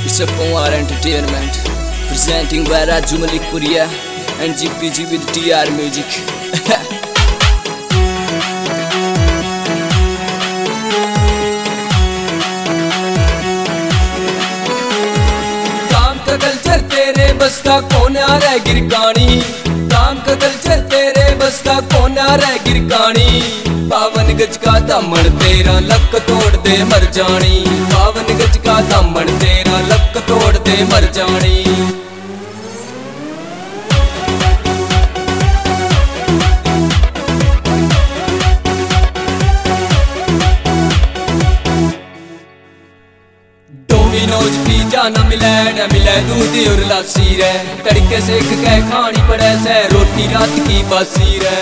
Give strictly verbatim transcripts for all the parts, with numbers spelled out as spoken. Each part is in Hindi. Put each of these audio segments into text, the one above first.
It's a Pawar Entertainment presenting by Raju Malik Puria and G P G with T R Music. काम का कल्चर तेरे बस का कौन आ रहा है गिरकानी, काम का कल्चर तेरे बस का कौन आ रहा है गिरकानी। बावन गज का दामन तेरा लक तोड़ दे मर जानी, बावन गज का दामन तेरा लक तोड़ दे मर जानी। डोमिनोज पिज़्ज़ा न मिले न मिले दूध और लस्सी रे, तड़के सेक के खानी पड़े से रोटी रात की बासी रे।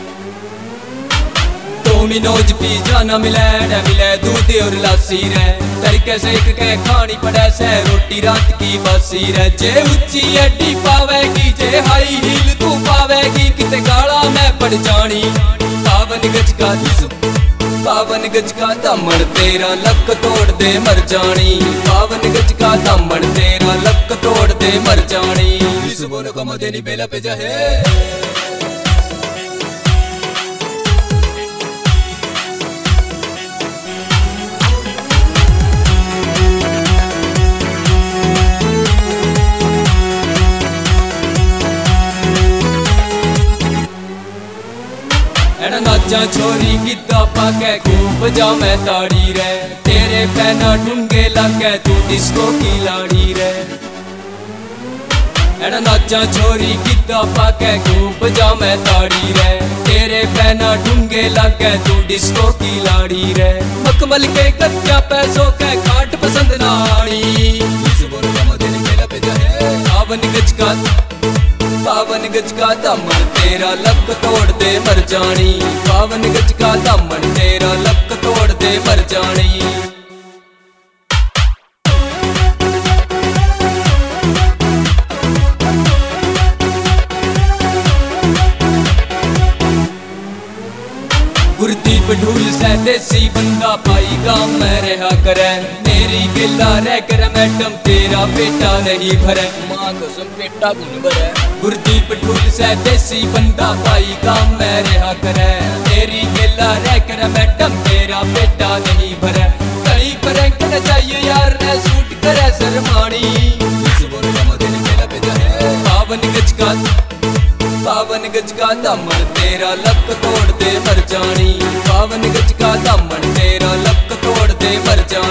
डोमिनोज पिज़्ज़ा न मिले न मिले दूध और लस्सी रे, तड़के सेक के खानी पड़े से रोटी रात की बासी रे। जे उच्ची अड्डी पावेगी जे हाई हील तू पावेगी, किते गाला मैं पड़ जानी। बावन गज का बावन गज का दामन तेरा लक तोड़ दे मर जानी, बावन गज का दामन तेरा लक तोड़ दे मर जानी। इस बोलो का मदेनी बेला पे जाहे नाचा छोरी गिद्दा पाके खूब बजा मैं ताड़ी रे, तेरे पैना ढूंगे लाके तू डिस्को की लाड़ी रे। एड़ा नाचा छोरी गिद्दा पाके खूब बजा मैं ताड़ी रे, तेरे पैना ढूंगे लाके तू डिस्को की लाड़ी रे। मखमल के कच्चा पैसों के खाट पसंद ना आनी, बावन गज का बावन गज का दामन तेरा लक तोड़ दे मर जानी, बावन गज का दामन तेरा लक तोड़ दे मर जानी। गुरदीप ढूल से देसी बंदा पाई गाँव में रहा करे, मेरी गिला रह कर मैडम तेरा बेटा नहीं भरे। माँ कसम बेटा गुन भरे। गुरदीप ढूल से देसी बंदा पाई गाँव में रहा करे, मेरी गिला रह कर मैडम तेरा बेटा नहीं भरे। कड़ी पर रखना चाहिए यार ने सूट करे शर्मानी, बावन गज का बावन गज का दामन तेरा लक तोड़ दे मर जानी, बावन गज का दामन तेरा लक तोड़ दे मर जानी।